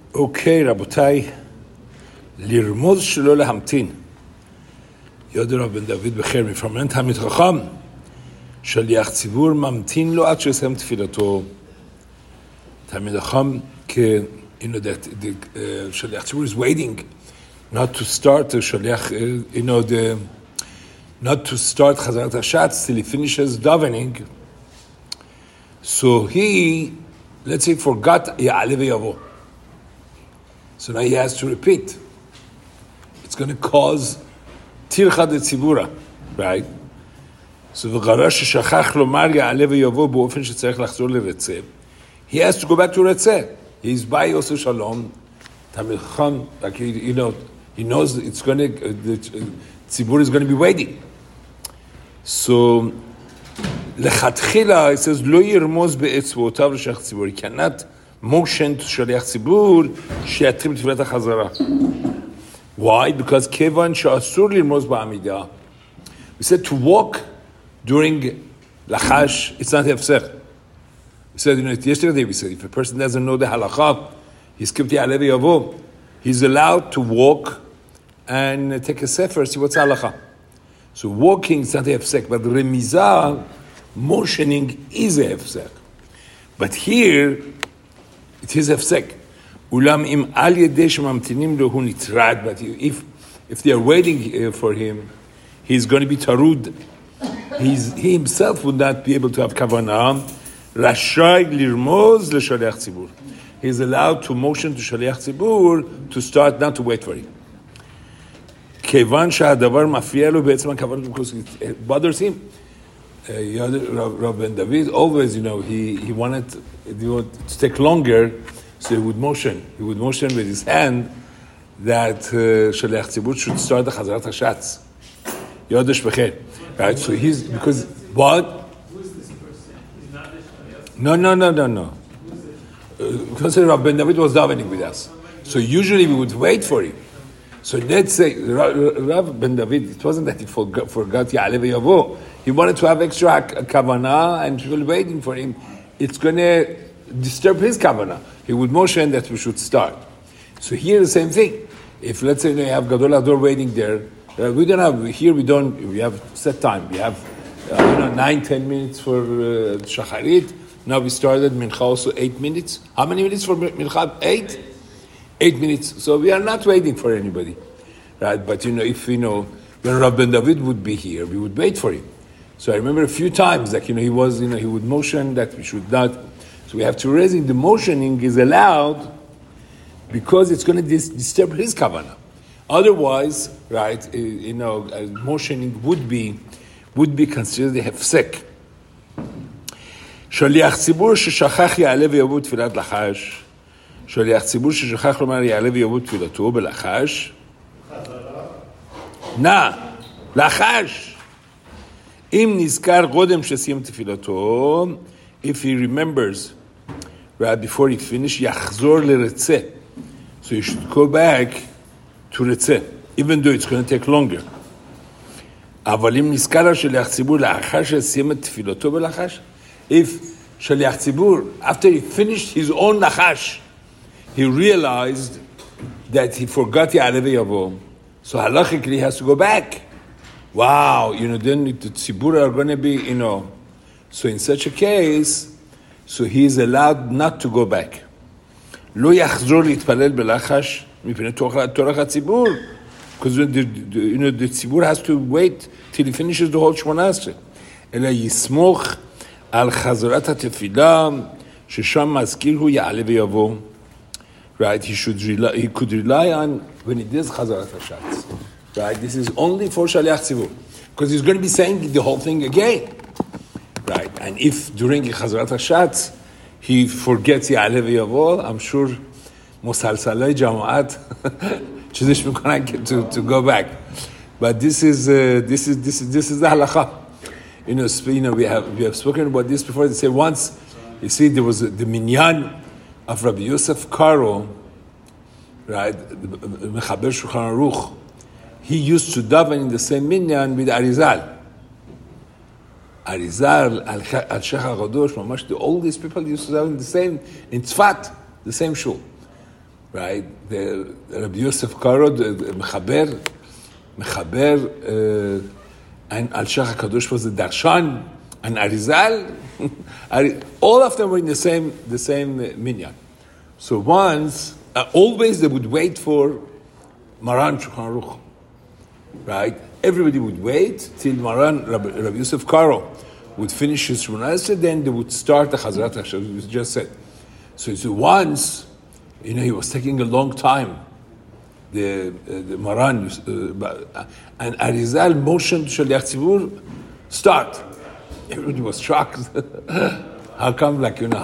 אוקיי, רבותיי, לרמוז שלא להמתין. יוד רב בן דוד בחר מפרמנט תלמיד חכם, שליח ציבור ממתין לו עד שיסיים תפילתו. תלמיד חכם, שליח ציבור is waiting not to start שליח, not to start חזרת השץ till he finishes davening. So he, let's say, forgot יעלה ויבוא. So now he has to repeat. It's going to cause טרחה דציבורה, right? So וגרש ששכח לומר יעלה ויבוא באופן שצריך לחזור לרצה. He has to go back to רצה. He's by יוסף שלום. תלמיד חכם, like he knows it's going to, the ציבור is going to be waiting. So לכתחילה, it says, לא ירמוז באצבעותיו לשליח ציבור. He cannot motion to שליח ציבור שיתחיל בתפילת החזרה. Why? Because כיוון שאסור לרמוז בעמידה. We said to walk during לחש, it's not הפסק. We said, yesterday we said, if a person doesn't know the halacha, he skipped the יעלה ויבוא, he's allowed to walk and take a sefer, see what's halacha. So walking is not a hefsek, but remiza, motioning is a hefsek. But here, it is hefsek. Ulam im al yedei shemamtinim lehu nitrad. But if they are waiting for him, he's going to be tarud. He himself would not be able to have kavanah. Rashai lirmoz l'shaliach tzibur. He's allowed to motion to shaliach tzibur to start, not to wait for him. כיוון שהדבר מפריע לו בעצם הכוונה, because it bothers him. Rav Ben David always, he wanted to take longer, so he would motion with his hand that שליח ציבור should start the חזרת השץ. יודש בחיר. Right, so he's, because, what? Who is this person? He's not the No. shaliach. Because Rav Ben David was davening with us. So usually we would wait for him. So let's say, Rav Ben David, it wasn't that he forgot Ya'aleh v'yavo. He wanted to have extra kavanah and people waiting for him. It's going to disturb his kavanah. He would motion that we should start. So here the same thing. If let's say you have Gadol Hador waiting there, we don't have, here we have set time. We have 9-10 minutes for Shacharit. Now we started Mincha also 8 minutes. How many minutes for Mincha? 8? 8 minutes. So we are not waiting for anybody, right? But if when Rav Ben David would be here, we would wait for him. So I remember a few times, like he was, he would motion that we should not. So we have to raise it. The motioning is allowed because it's going to disturb his kavanah. Otherwise, right? Motioning would be considered a hefsek. שליח ציבור ששכח יעלה ויבוא תפילת לחש. שליח ציבור ששכח לומר יעלה ויבוא תפילתו בלחש. לחש. אם נזכר קודם שסיים תפילתו, if he remembers, right before he finished, יחזור לרצה. So you should go back to רצה, even though it's going to take longer. אבל אם נזכר שליח ציבור לאחר שסיים את תפילתו בלחש, if שליח ציבור, after he finished his own לחש, he realized that he forgot יעלה ויבוא, so halachically he has to go back. Wow, then the tzibur are going to be, so in such a case, so he is allowed not to go back. לא יחזור להתפלל בלחש מפני תורך הציבור, because the tzibur has to wait till he finishes the whole 18, אלא יסמוך על חזרת התפילה, ששם מזכיר הוא יעלה ויבוא. Right, he could rely on when he does Chazarat HaShatz. Right, this is only for Shaliach Tzibur, because he's going to be saying the whole thing again. Right, and if during Chazarat HaShatz he forgets Ya'aleh v'yavo, I'm sure Musalsalei Jama'at Chidish Mukanah to go back. But this is the halacha. We have spoken about this before. They say once, there was the minyan of Rabbi Yosef Karo, right, the Mechaber Shulchan Aruch, he used to daven in the same minyan with Arizal. Arizal, Al-Sheikh HaGadosh, Mamash, all these people used to daven in Tzfat, the same shul. right? The Rabbi Yosef Karo, the Mechaber, and Al Shach HaKadosh was the Darshan, and Arizal, all of them were in the same minyan. So once, always they would wait for Maran Shulchan Aruch, right? Everybody would wait till Maran Rabbi Yosef Karo would finish his Shemona Esrei, then they would start the Chazarat HaShem, it was just said. So once, he was taking a long time, the Maran, and Arizal motioned Shaliach Tzibur, start. Everybody was shocked. How come?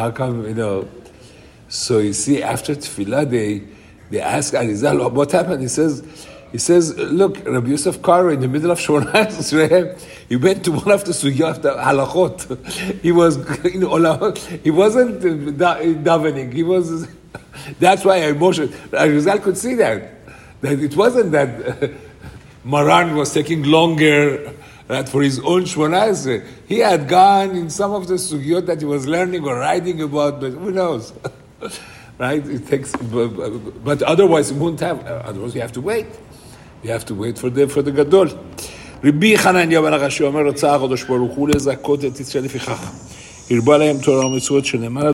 So you see, after Tefillah, they ask Arizal, what happened? He says, look, Rabbi Yosef Karo, in the middle of Shemona Esrei, he went to one of the sugiyot, the halachot. He was, he wasn't davening. He was. That's why I motioned. Arizal could see that it wasn't that Maran was taking longer. That for his own Shemona Esrei, he had gone in some of the sugiyot that he was learning or writing about, but who knows, right? It takes, but otherwise it won't have. Otherwise, you have to wait. You have to wait for the gadol. Rabbi Hanania ben Akashi אומר רצה הקדוש ברוך הוא לזכות את ישראל לפיכך הרבה להם תורה ומצוות שנאמר